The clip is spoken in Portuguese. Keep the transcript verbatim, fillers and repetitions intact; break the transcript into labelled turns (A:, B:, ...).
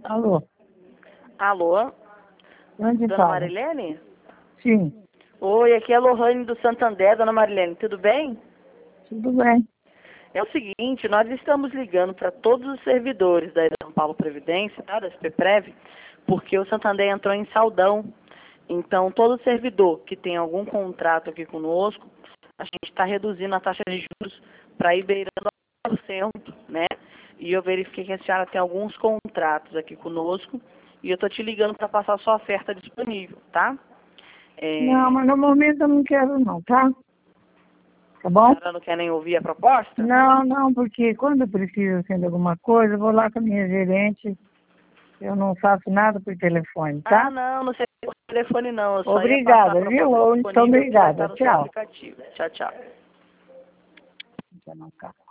A: Alô,
B: Alô,
A: onde
B: dona
A: fala?
B: Marilene?
A: Sim,
B: Oi, aqui é a Lohane do Santander, dona Marilene, tudo bem?
A: tudo bem.
B: É o seguinte, nós estamos ligando para todos os servidores da São Paulo Previdência, tá, da S P Prev, porque o Santander entrou em saldão. Então, todo servidor que tem algum contrato aqui conosco, a gente está reduzindo a taxa de juros para ir beirando por cento, né? E eu verifiquei que a senhora tem alguns contratos aqui conosco e eu estou te ligando para passar a sua oferta disponível, tá?
A: Não,
B: É,
A: mas no momento eu não quero não, tá? Tá
B: a
A: bom?
B: senhora não quer nem ouvir a proposta?
A: Não, não, porque quando eu preciso assim, de alguma coisa, eu vou lá com a minha gerente, eu não faço nada por telefone,
B: Ah,
A: tá?
B: não, não sei por telefone não, eu só ia passar a
A: Obrigada, viu?
B: proposta
A: Então,
B: disponível que vai
A: obrigada.
B: estar no seu
A: Tchau.
B: aplicativo. Tchau, tchau.
A: Já não, tá.